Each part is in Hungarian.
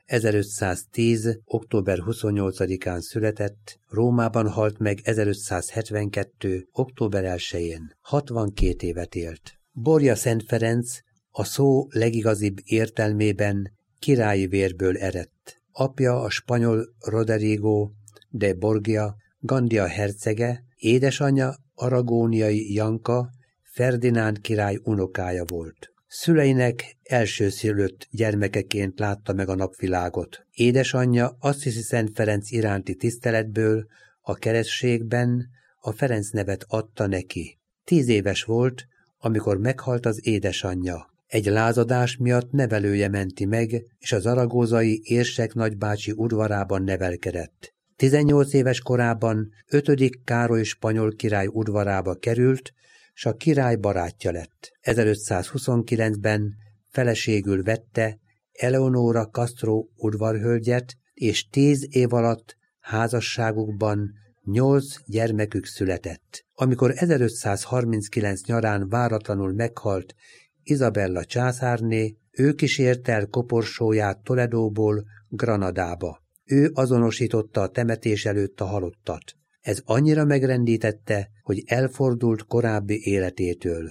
1510. október 28-án született, Rómában halt meg 1572. október 1-én. 62 évet élt. Borja Szent Ferenc a szó legigazibb értelmében királyi vérből eredt. Apja a spanyol Rodrigo de Borgia, Gandia hercege, édesanyja aragóniai Janka, Ferdinánd király unokája volt. Szüleinek elsőszülött gyermekeként látta meg a napvilágot. Édesanyja Assisi Szent Ferenc iránti tiszteletből a keresztségben a Ferenc nevet adta neki. 10 éves volt, amikor meghalt az édesanyja. Egy lázadás miatt nevelője menti meg, és az aragózai érsek nagybácsi udvarában nevelkedett. 18 éves korában 5. Károly spanyol király udvarába került, s a király barátja lett. 1529-ben feleségül vette Eleonora Castro udvarhölgyet, és 10 év alatt házasságukban 8 gyermekük született. Amikor 1539 nyarán váratlanul meghalt Izabella császárné, ő kísérte el koporsóját Toledóból Granadába. Ő azonosította a temetés előtt a halottat. Ez annyira megrendítette, hogy elfordult korábbi életétől.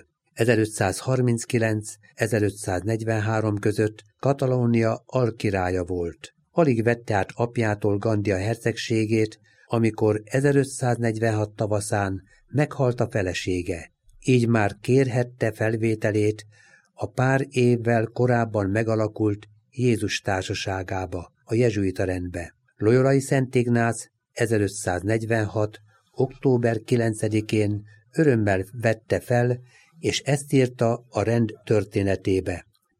1539-1543 között Katalónia alkirálya volt. Alig vette át apjától Gandia hercegségét, amikor 1546 tavaszán meghalt a felesége. Így már kérhette felvételét a pár évvel korábban megalakult Jézus társaságába, a jezsuita rendbe. Loyolai Szent Ignác 1546. október 9-én örömmel vette fel, és ezt írta a rend történetébe.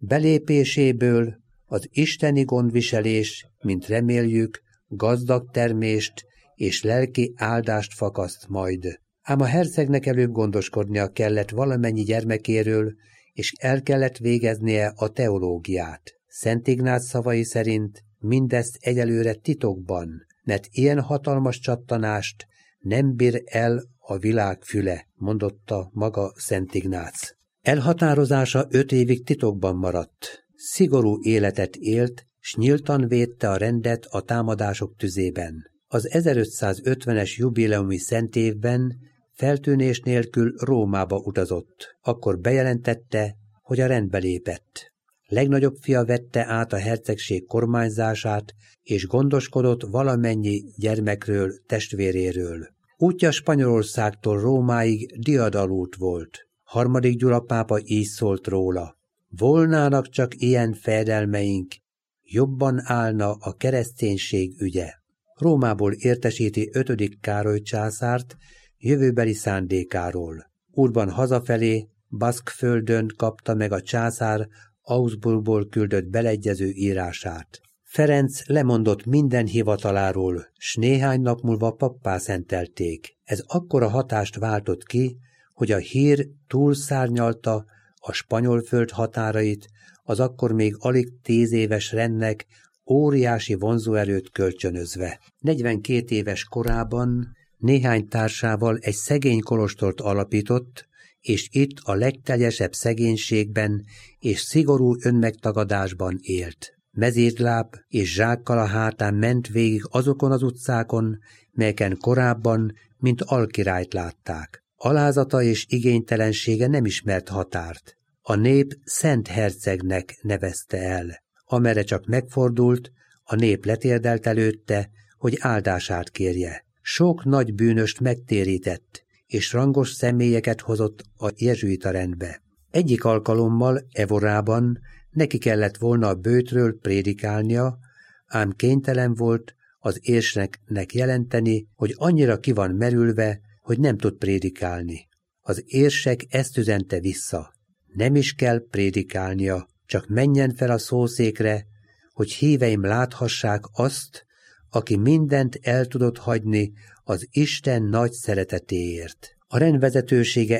Belépéséből az isteni gondviselés, mint reméljük, gazdag termést és lelki áldást fakaszt majd. Ám a hercegnek előbb gondoskodnia kellett valamennyi gyermekéről, és el kellett végeznie a teológiát. Szent Ignác szavai szerint mindezt egyelőre titokban, mert ilyen hatalmas csattanást nem bír el a világ füle, mondotta maga Szent Ignác. Elhatározása 5 évig titokban maradt. Szigorú életet élt, s nyíltan védte a rendet a támadások tüzében. Az 1550-es jubileumi szentévben feltűnés nélkül Rómába utazott. Akkor bejelentette, hogy a rendbe lépett. Legnagyobb fia vette át a hercegség kormányzását, és gondoskodott valamennyi gyermekről, testvéréről. Útja Spanyolországtól Rómáig diadalút volt. 3. Gyula pápa így szólt róla: volnának csak ilyen fejedelmeink, jobban állna a kereszténység ügye. Rómából értesíti 5. Károly császárt jövőbeli szándékáról. Útban hazafelé Baszkföldön kapta meg a császár Augsburgból küldött beleegyező írását. Ferenc lemondott minden hivataláról, s néhány nap múlva pappá szentelték. Ez akkora hatást váltott ki, hogy a hír túlszárnyalta a spanyol föld határait, az akkor még alig 10 éves rendnek óriási vonzóerőt kölcsönözve. 42 éves korában néhány társával egy szegény kolostort alapított, és itt a legteljesebb szegénységben és szigorú önmegtagadásban élt. Mezítláb és zsákkal a hátán ment végig azokon az utcákon, melyeken korábban, mint alkirályt látták. Alázata és igénytelensége nem ismert határt. A nép Szent Hercegnek nevezte el. Amerre csak megfordult, a nép letérdelt előtte, hogy áldását kérje. Sok nagy bűnöst megtérített, és rangos személyeket hozott a jezsuita rendbe. Egyik alkalommal Evorában neki kellett volna a böjtről prédikálnia, ám kénytelen volt az érsnek jelenteni, hogy annyira ki van merülve, hogy nem tud prédikálni. Az érsek ezt üzente vissza: nem is kell prédikálnia, csak menjen fel a szószékre, hogy híveim láthassák azt, aki mindent el tudott hagyni az Isten nagy szeretetéért. A rendvezetősége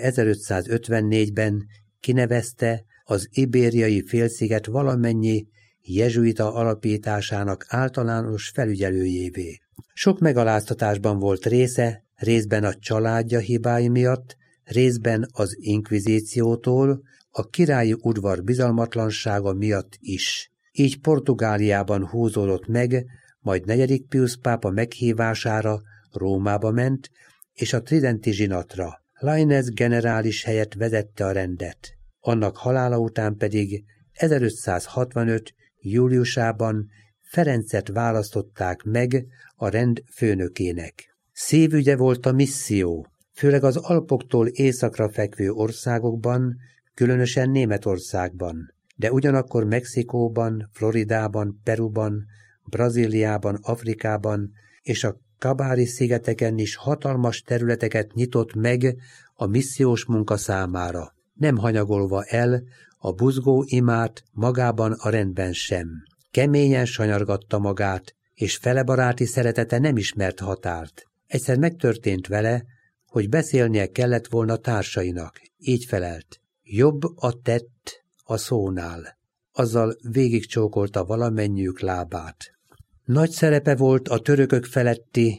1554-ben kinevezte az ibériai félsziget valamennyi jezsuita alapításának általános felügyelőjévé. Sok megaláztatásban volt része, részben a családja hibái miatt, részben az inkvizíciótól, a királyi udvar bizalmatlansága miatt is. Így Portugáliában húzódott meg, majd 4. Piusz pápa meghívására Rómába ment, és a tridenti zsinatra. Lainez generális helyett vezette a rendet. Annak halála után pedig 1565. júliusában Ferencet választották meg a rend főnökének. Szívügye volt a misszió, főleg az Alpoktól északra fekvő országokban, különösen Németországban, de ugyanakkor Mexikóban, Floridában, Peruban, Brazíliában, Afrikában és a Kabári-szigeteken is hatalmas területeket nyitott meg a missziós munka számára, nem hanyagolva el a buzgó imát magában a rendben sem. Keményen sanyargatta magát, és felebaráti szeretete nem ismert határt. Egyszer megtörtént vele, hogy beszélnie kellett volna társainak. Így felelt: jobb a tett a szónál. Azzal végigcsókolta valamennyiük lábát. Nagy szerepe volt a törökök feletti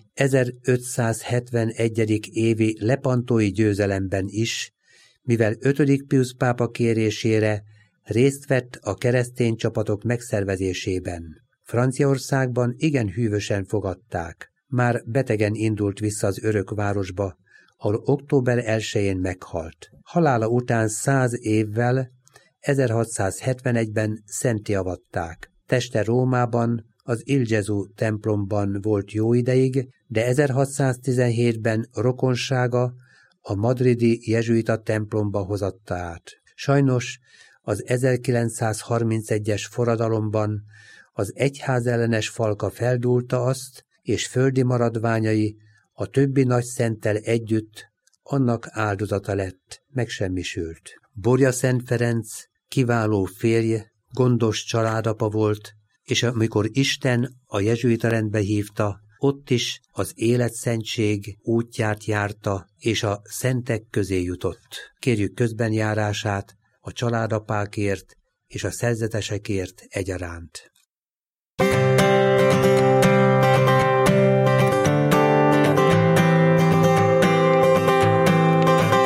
1571. évi lepantói győzelemben is, mivel 5. Piusz pápa kérésére részt vett a keresztény csapatok megszervezésében. Franciaországban igen hűvösen fogadták. Már betegen indult vissza az örökvárosba, ahol október 1-én meghalt. Halála után 100 évvel, 1671-ben szentté avatták. Teste Rómában, az Il Gesù templomban volt jó ideig, de 1617-ben rokonsága a madridi jezsuita templomba hozatta át. Sajnos az 1931-es forradalomban az egyházellenes falka feldúlta azt, és földi maradványai a többi nagy szenttel együtt annak áldozata lett, megsemmisült. Borja Szent Ferenc kiváló férj, gondos családapa volt, és amikor Isten a jezsuita rendbe hívta, ott is az életszentség útját járta, és a szentek közé jutott. Kérjük közbenjárását a családapákért és a szerzetesekért egyaránt.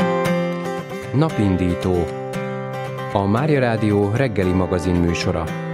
Napindító. A Mária Rádió reggeli magazin műsora.